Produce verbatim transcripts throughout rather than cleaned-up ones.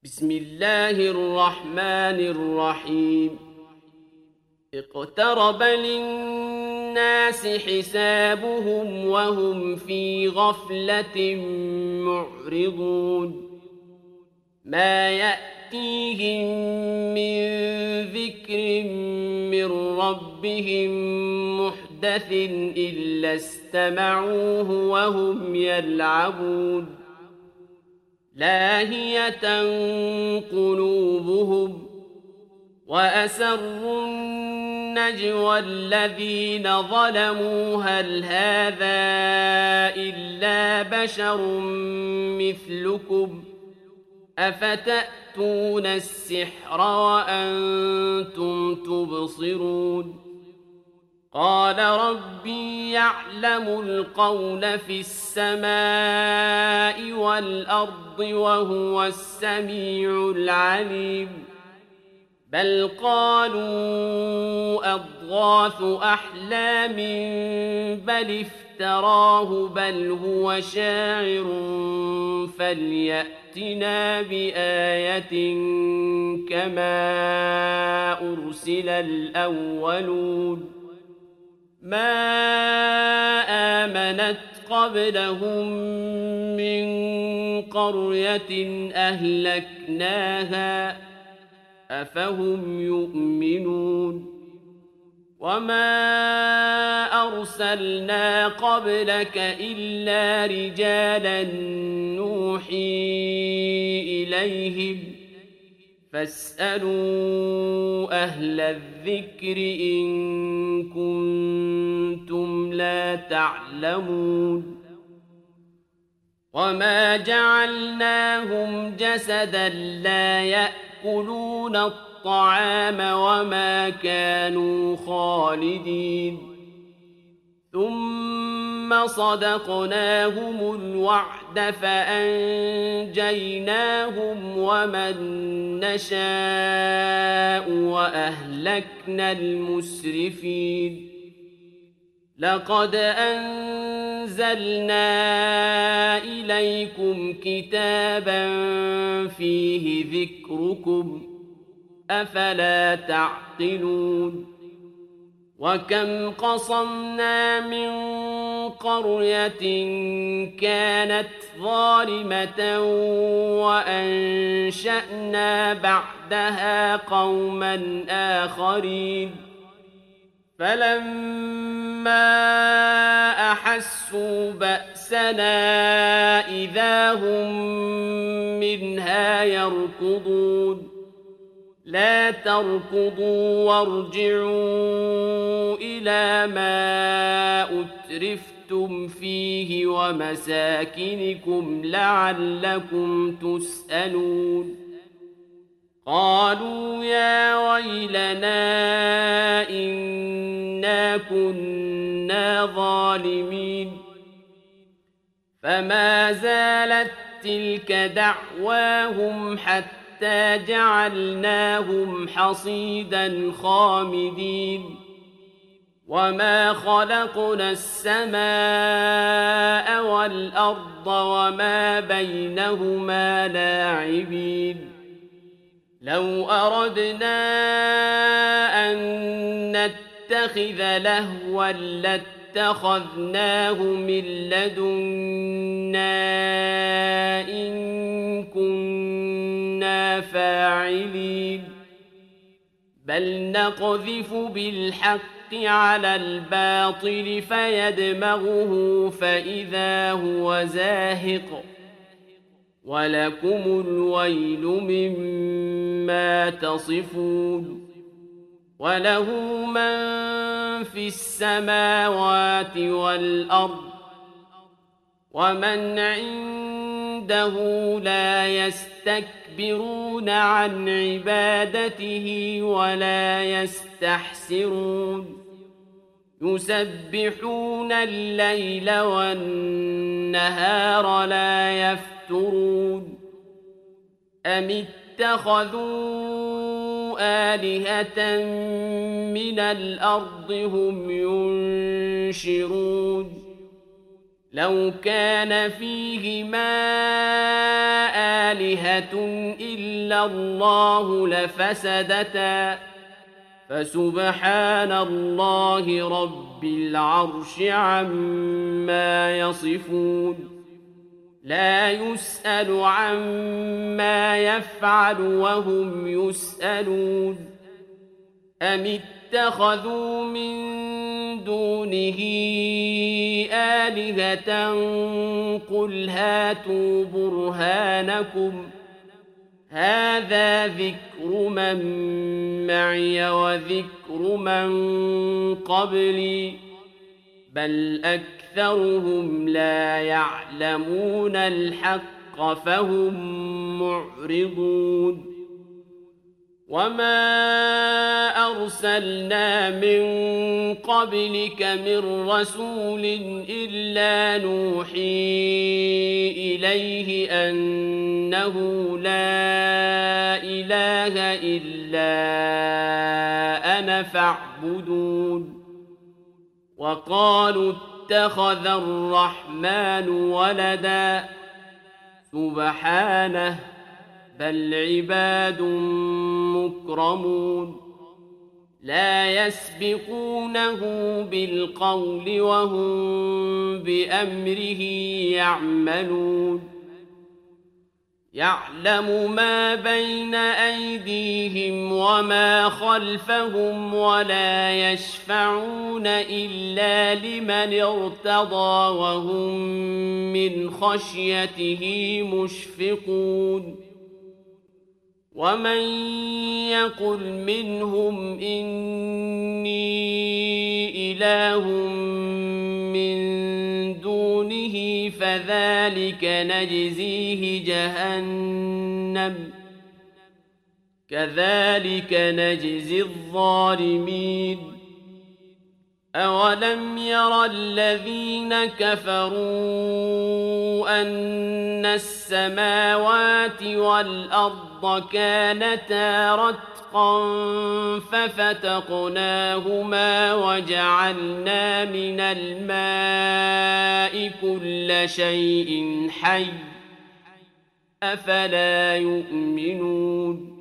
بسم الله الرحمن الرحيم اقترب للناس حسابهم وهم في غفلة معرضون ما يأتيهم من ذكر من ربهم محدث إلا استمعوه وهم يلعبون لاهية قلوبهم وأسروا النجوى الذين ظلموا هل هذا إلا بشر مثلكم أفتأتون السحر وأنتم تبصرون قال ربي يعلم القول في السماء والأرض وهو السميع العليم بل قالوا أضغاث أحلام بل افتراه بل هو شاعر فليأتنا بآية كما أرسل الأولون ما آمنت قبلهم من قرية أهلكناها أفهم يؤمنون وما أرسلنا قبلك إلا رجالا نوحي إليهم فاسألوا أهل الذكر إن كنتم لا تعلمون وما جعلناهم جسدا لا يأكلون الطعام وما كانوا خالدين ثم صدقناهم الوعد فأنجيناهم ومن نشاء وأهلكنا المسرفين لقد أنزلنا إليكم كتابا فيه ذكركم أفلا تعقلون وكم قصمنا من قرية كانت ظالمة وأنشأنا بعدها قوما آخرين فلما أحسوا بأسنا إذا هم منها يركضون لا تركضوا وارجعوا إلى ما أترفتم فيه ومساكنكم لعلكم تسألون قالوا يا ويلنا إنا كنا ظالمين فما زالت تلك دعواهم حتى حتى جعلناهم حصيدا خامدين وما خلقنا السماء والأرض وما بينهما لاعبين لو أردنا أن نتخذ لهوا لاتخذناه من لدنا إن كنا فاعلين بل نقذف بالحق على الباطل فيدمغه فإذا هو زاهق ولكم الويل مما تصفون وله من في السماوات والأرض ومن عنده لا يستكبرون عن عبادته ولا يستحسرون يسبحون الليل والنهار لا يفترون أم اتخذوا آلهة من الأرض هم ينشرون لو كان فيهما آلهة إلا الله لفسدتا فسبحان الله رب العرش عما يصفون لا يسأل عما يفعل وهم يسألون أم اتخذوا من دونه آلهة قل هاتوا برهانكم هذا ذكر من معي وذكر من قبلي بل أكثرهم لا يعلمون الحق فهم معرضون وما أرسلنا من قبلك من رسول إلا نوحي إليه أنه لا إله إلا أنا فاعبدون وقالوا اتخذ الرحمن ولدا سبحانه بل عباد مكرمون لا يسبقونه بالقول وهم بأمره يعملون يعلم ما بين أيديهم وما خلفهم ولا يشفعون إلا لمن ارتضى وهم من خشيته مشفقون ومن يقل منهم إني إله من دونه فذلك نجزيه جهنم كذلك نجزي الظالمين أولم ير الذين كفروا أن السماوات والأرض كانتا رتقا ففتقناهما وجعلنا من الماء كل شيء حي أفلا يؤمنون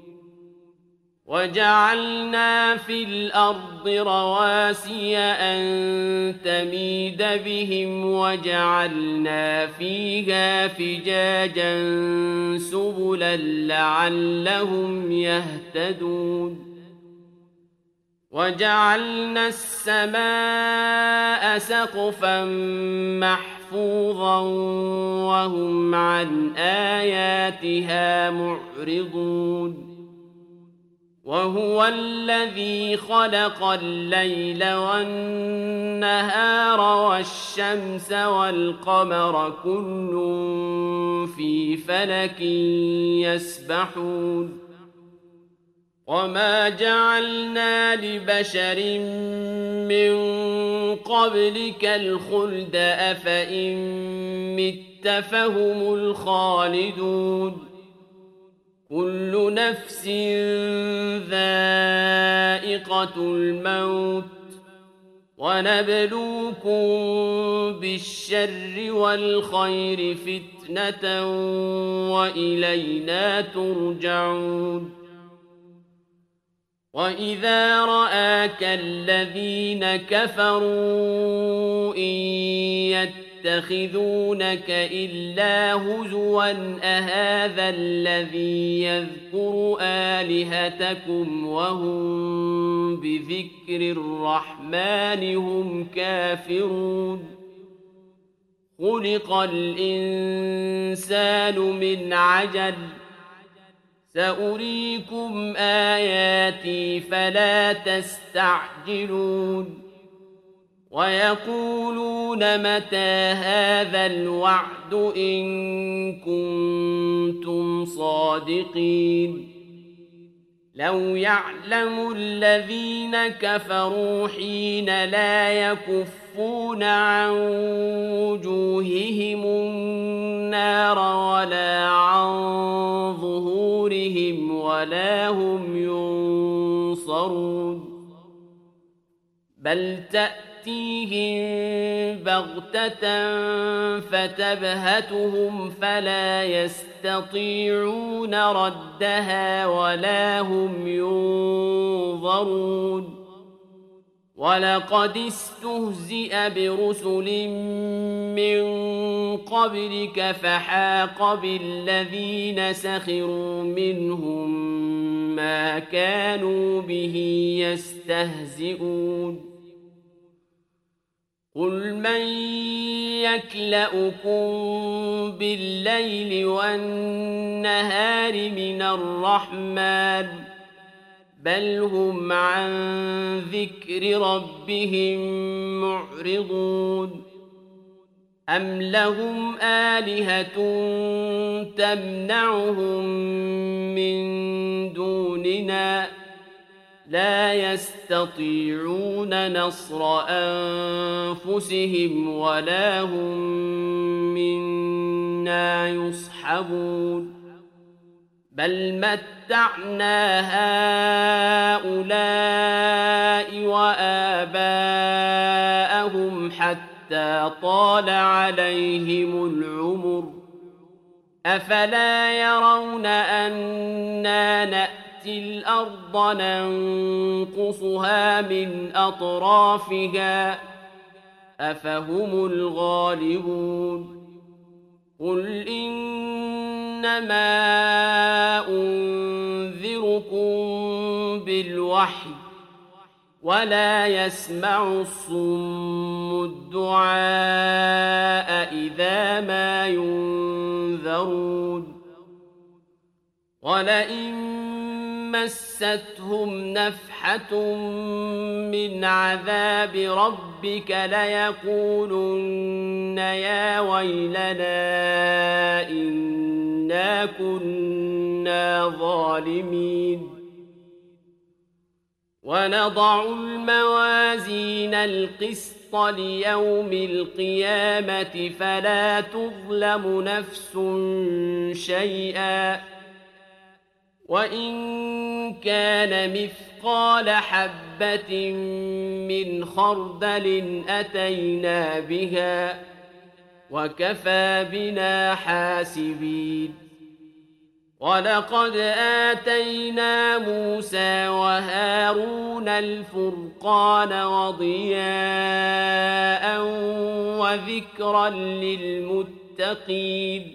وجعلنا في الأرض رواسي أن تميد بهم وجعلنا فيها فجاجا سبلا لعلهم يهتدون وجعلنا السماء سقفا محفوظا وهم عن آياتها معرضون وهو الذي خلق الليل والنهار والشمس والقمر كل في فلك يسبحون وما جعلنا لبشر من قبلك الخلد أفإن مت فهم الخالدون كل نفس ذائقة الموت ونبلوكم بالشر والخير فتنة وإلينا ترجعون وإذا رآك الذين كفروا إن يتخذونك إلا هزوا أهذا الذي يذكر آلهتكم وهم بذكر الرحمن هم كافرون خلق الإنسان من عجل سأريكم آياتي فلا تستعجلون ويقولون متى هذا الوعد إن كنتم صادقين لو يعلم الذين كفروا حين لا يكفون عن وجوههم النار ولا عن ظهورهم ولا هم ينصرون بل تأتيهم بغتة فتبهتهم فلا يستطيعون ردها ولا هم ينظرون ولقد استهزئ برسل من قبلك فحاق بالذين سخروا منهم ما كانوا به يستهزئون قل من يكلؤكم بالليل والنهار من الرحمن بل هم عن ذكر ربهم معرضون أم لهم آلهة تمنعهم من دوننا لا يستطيعون نصر أنفسهم ولا هم منا يصحبون بل متعنا هؤلاء وآباءهم حتى طال عليهم العمر أفلا يرون أنا نأتي الأرض ننقصها من أطرافها أفهم الغالبون قل إنما أنذركم بالوحي ولا يسمع الصم الدعاء إذا ما ينذرون ولئن مستهم نفحة من عذاب ربك ليقولن يا ويلنا إنا كنا ظالمين ونضع الموازين القسط ليوم القيامة فلا تظلم نفس شيئا وإن كان مثقال حبة من خردل أتينا بها وكفى بنا حاسبين ولقد آتينا موسى وهارون الفرقان وضياء وذكرا للمتقين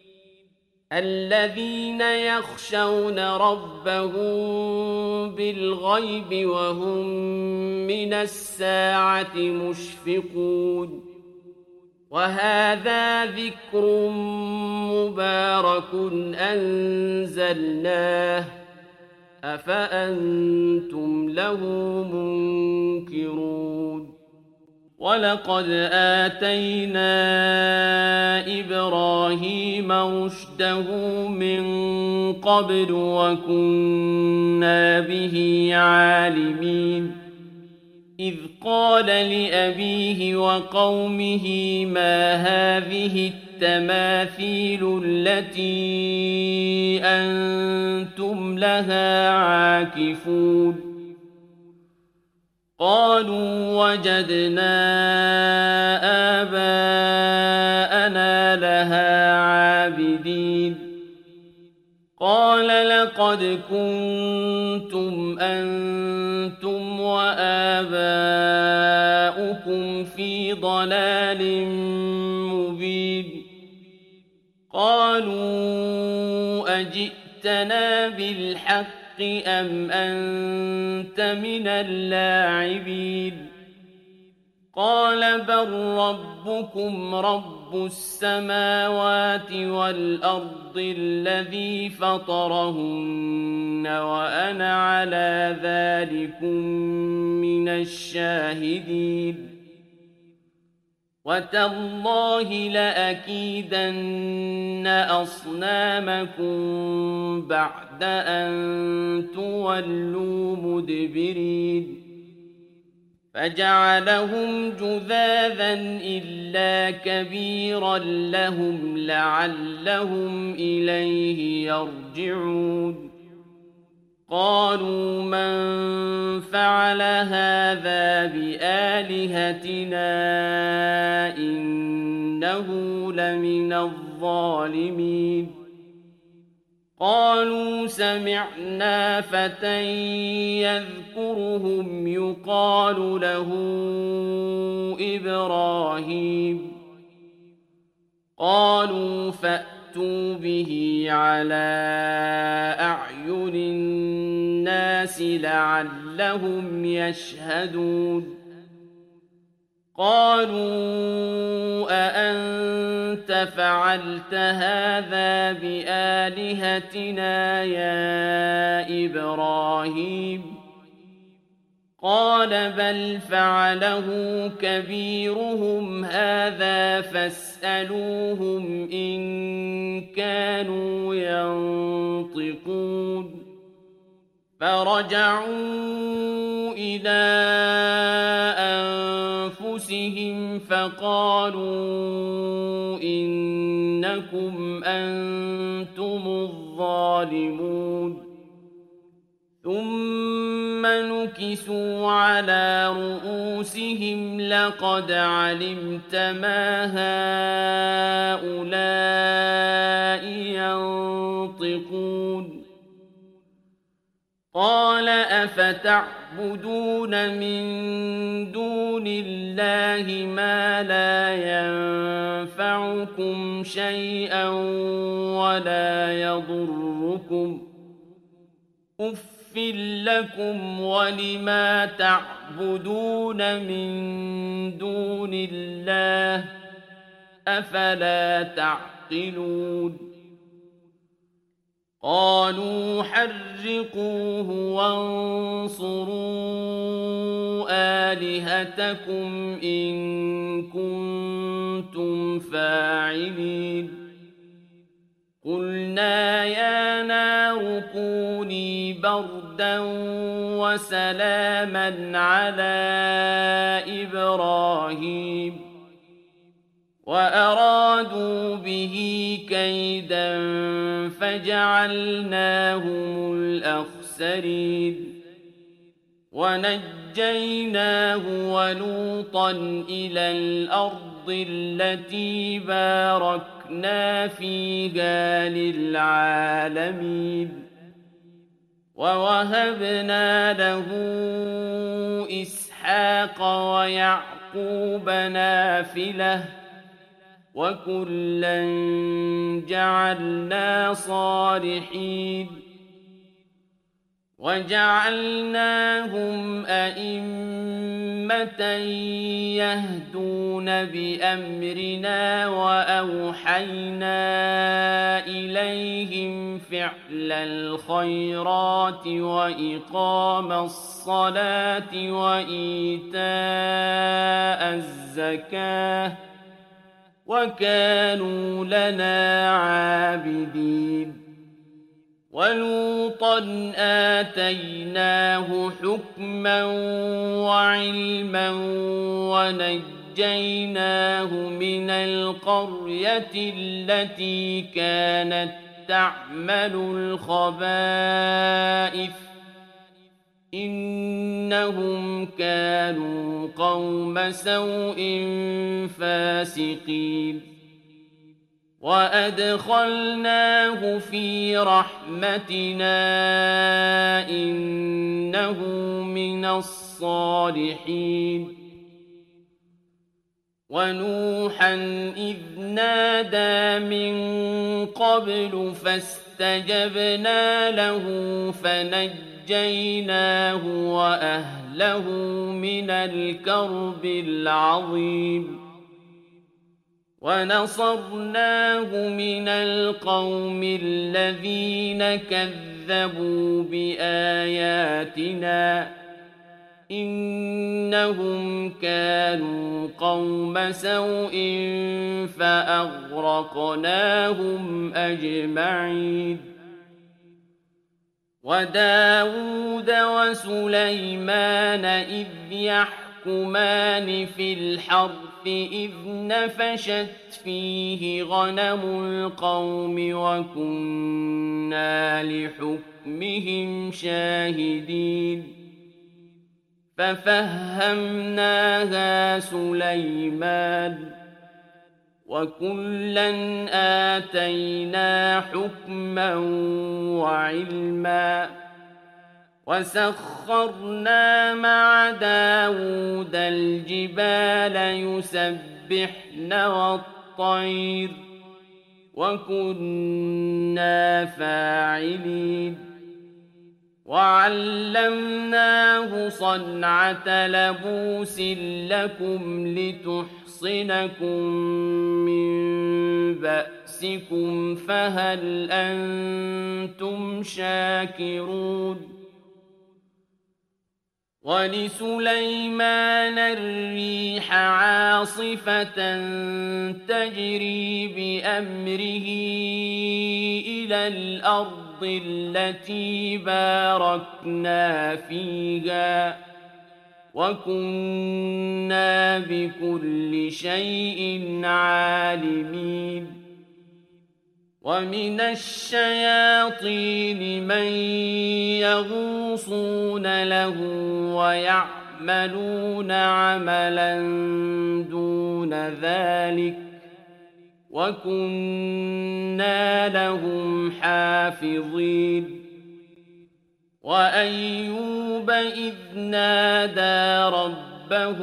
الذين يخشون ربهم بالغيب وهم من الساعة مشفقون وهذا ذكر مبارك أنزلناه أفأنتم له منكرون ولقد آتينا إبراهيم رشده من قبل وكنا به عالمين إذ قال لأبيه وقومه ما هذه التماثيل التي أنتم لها عاكفون قالوا وجدنا آباءنا لها عابدين قال لقد كنتم أنتم وآباؤكم في ضلال مبين قالوا أجئتنا بالحق أم أنت من اللاعبين قال بل ربكم رب السماوات والأرض الذي فطرهن وأنا على ذلكم من الشاهدين وتالله لأكيدن أصنامكم بعد أن تولوا مدبرين فجعلهم جذاذا إلا كبيرا لهم لعلهم إليه يرجعون قالوا من فعل هذا بآلهتنا إنه لمن الظالمين قالوا سمعنا فتى يذكرهم يقال له إبراهيم قالوا فأتوا به على أعين الناس لعلهم يشهدون قالوا أأنت فعلت هذا بآلهتنا يا إبراهيم قال بل فعله كبيرهم هذا فاسألوهم إن كانوا ينطقون فرجعوا إلى أنفسهم فقالوا إنكم أنتم الظالمون ثم نكسوا على رؤوسهم لقد علمت ما هؤلاء ينطقون قال أفتعبدون من دون الله ما لا ينفعكم شيئا ولا يضركم أف لكم ولما تعبدون من دون الله أفلا تعقلون قالوا حرقوه وانصروا آلهتكم إن كنتم فاعلين قلنا يا نار كوني بردا وسلاما على إبراهيم وأرادوا به كيدا فجعلناهم الأخسرين ونجيناه ولوطا إلى الأرض التي باركنا فيها للعالمين ووهبنا له إسحاق ويعقوب نافلة وكلا جعلنا صالحين وجعلناهم أئمة يهدون بأمرنا وأوحينا إليهم فعل الخيرات وإقام الصلاة وإيتاء الزكاة وكانوا لنا عابدين ولوطا آتيناه حكما وعلما ونجيناه من القرية التي كانت تعمل الخبائث إنهم كانوا قوم سوء فاسقين وأدخلناه في رحمتنا إنه من الصالحين ونوحا إذ نادى من قبل فاستجبنا له فنجيناه وأهله من الكرب العظيم ونصرناه من القوم الذين كذبوا بآياتنا إنهم كانوا قوم سوء فأغرقناهم أجمعين وداود وسليمان إذ يحكمون يحكمان في الحرث إذ نفشت فيه غنم القوم وكنا لحكمهم شاهدين ففهمناها سليمان وكلا آتينا حكما وعلما وسخرنا مع داود الجبال يسبحن والطير وكنا فاعلين وعلمناه صنعة لبوس لكم لتحصنكم من بأسكم فهل أنتم شاكرون ولسليمان الريح عاصفة تجري بأمره إلى الأرض التي باركنا فيها وكنا بكل شيء عالمين ومن الشياطين من يغوصون له ويعملون عملا دون ذلك وكنا لهم حافظين وأيوب إذ نادى ربه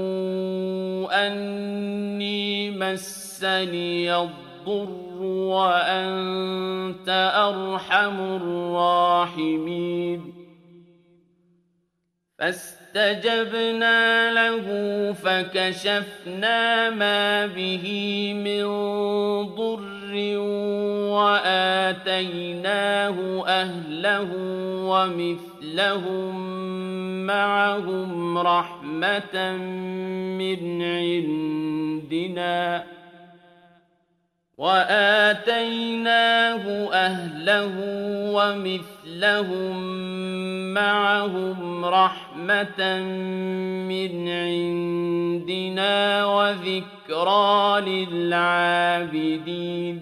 أني مسني الضر وأنت أرحم الراحمين فاستجبنا له فكشفنا ما به من ضر وآتيناه أهله ومثلهم معهم رحمة من عندنا وآتيناه أهله ومثلهم معهم رحمة من عندنا وذكرى للعابدين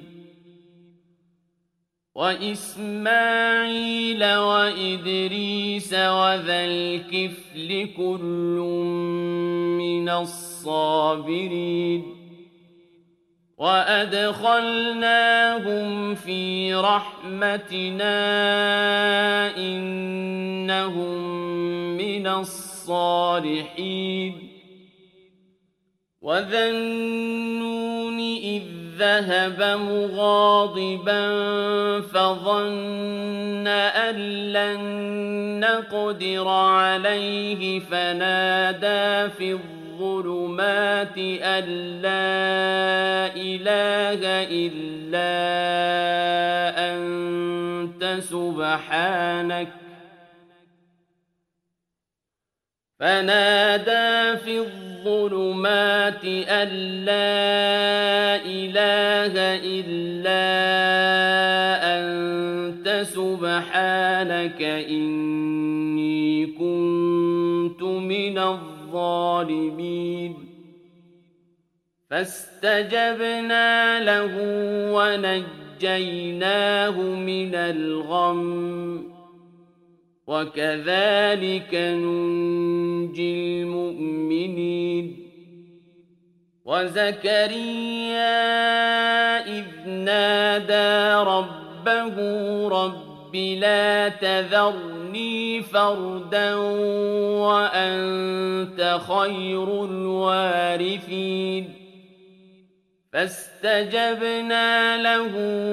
وإسماعيل وإدريس وذا الكفل كل من الصابرين وأدخلناهم في رحمتنا إنهم من الصالحين وذا النون إذ ذهب مغاضبا فظن أن لن نقدر عليه فنادى في الظلمات أن لا إله إلا أنت سبحانك فنادى في الظلمات أن لا إله إلا أنت سبحانك إني كنت من الظالمين فاستجبنا له ونجيناه من الغم وكذلك ننجي المؤمنين وزكريا إذ نادى ربه رب لا تذرني فردا وأنت خير الوارثين فاستجبنا له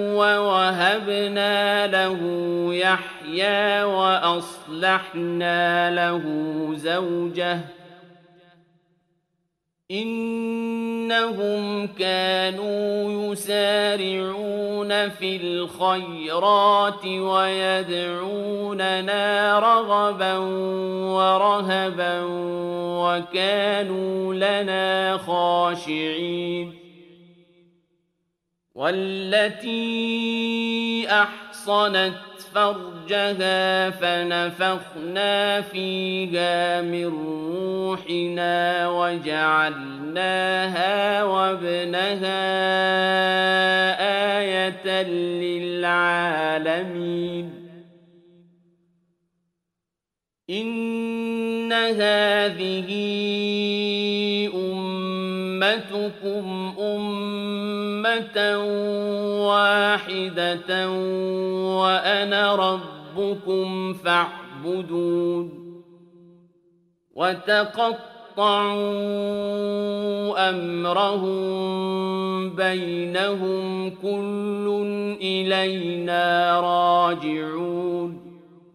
ووهبنا له يحيى وأصلحنا له زوجه إنهم كانوا يسارعون في الخيرات ويدعوننا رغبا ورهبا وكانوا لنا خاشعين والتي أحصنت فرجها فنفخنا فيها من روحنا وجعلناها وابنها آية للعالمين إن هذه أمتكم أمة واحدة وأنا ربكم فاعبدون وتقطعوا أمرهم بينهم كل إلينا راجعون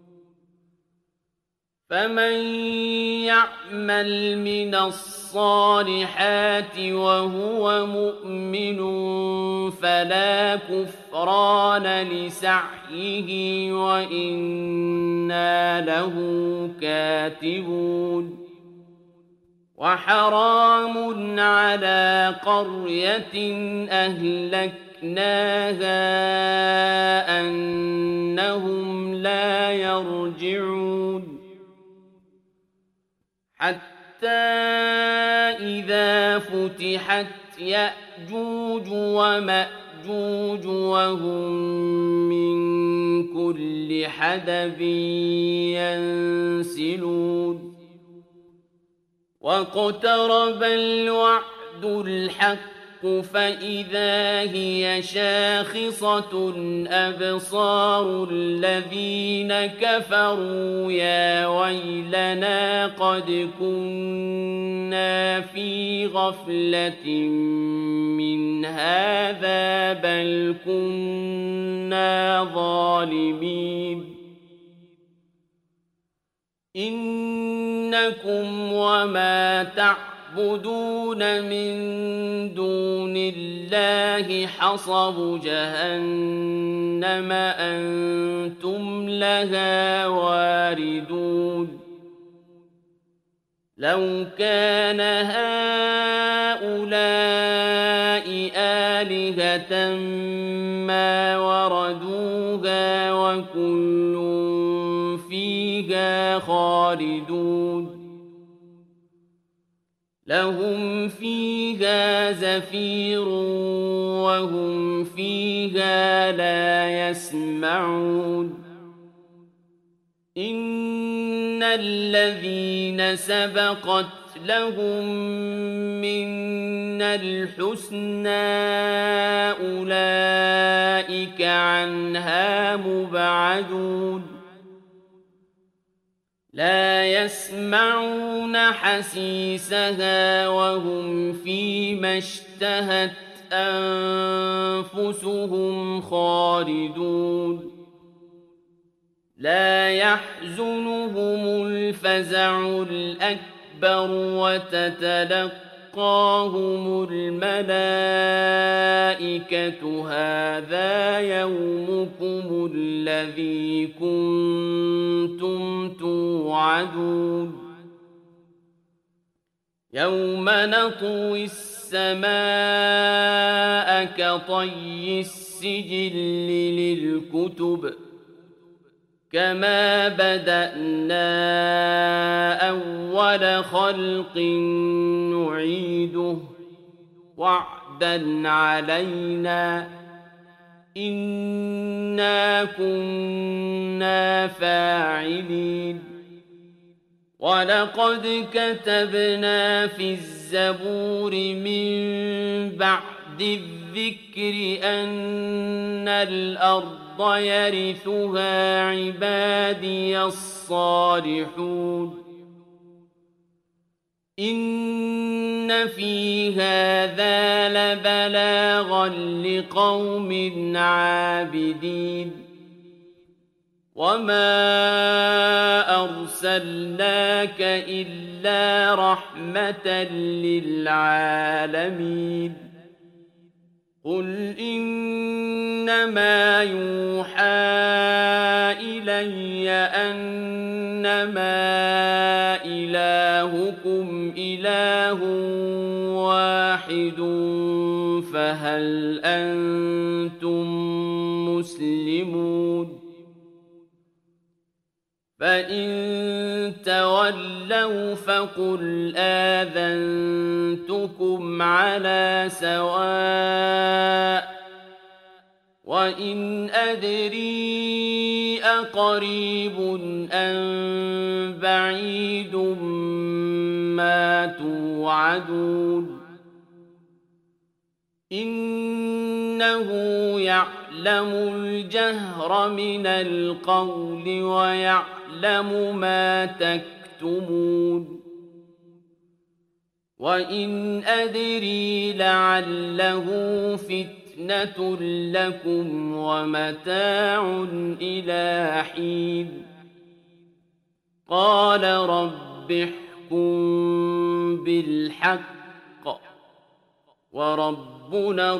فمن يعمل من الصالحات وهو مؤمن فلا كفران لسعيه وإنا له كاتبون وحرام على قرية أهلكناها أنهم لا يرجعون حتى إذا فتحت يأجوج ومأجوج وهم من كل حدب ينسلون واقترب الوعد الحق فإذا هي شاخصة أبصار الذين كفروا يا ويلنا قد كنا في غفلة من هذا بل كنا ظالمين إنكم وما تعلمون تعبدون من دون الله حصب جهنم أنتم لها واردون لو كان هؤلاء آلهة ما وردوها وكل فيها خالدون لهم فيها زفير وهم فيها لا يسمعون إن الذين سبقت لهم منا الحسنى أولئك عنها مبعدون لا يسمعون حسيسها وهم فيما اشتهت أنفسهم خالدون لا يحزنهم الفزع الأكبر وتتلقاهم الملائكة هذا يومكم الذي كنتم توعدون يوم نطوي السماء كطي السجل للكتب كما بدأنا أول خلق نعيده وعدا علينا إنا كنا فاعلين ولقد كتبنا في الزبور من بعد الذكر أن الأرض يرثها عبادي الصالحون إن في هذا لبلاغا لقوم عابدين وما أرسلناك إلا رحمة للعالمين قل إنما يوحى إلي أنما إلهكم إله واحد فهل أنتم مسلمون فإن تولوا فقل آذنتكم على سواء وإن أدري أقريب أم بعيد ما توعدون إنه يعلم الجهر من القول ويعلم ما تكتمون وإن أدري لعله فتنة لكم ومتاع إلى حين قال رب احكم بالحق وربنا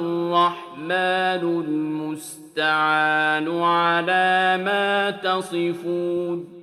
الرحمن المستعان على ما تصفون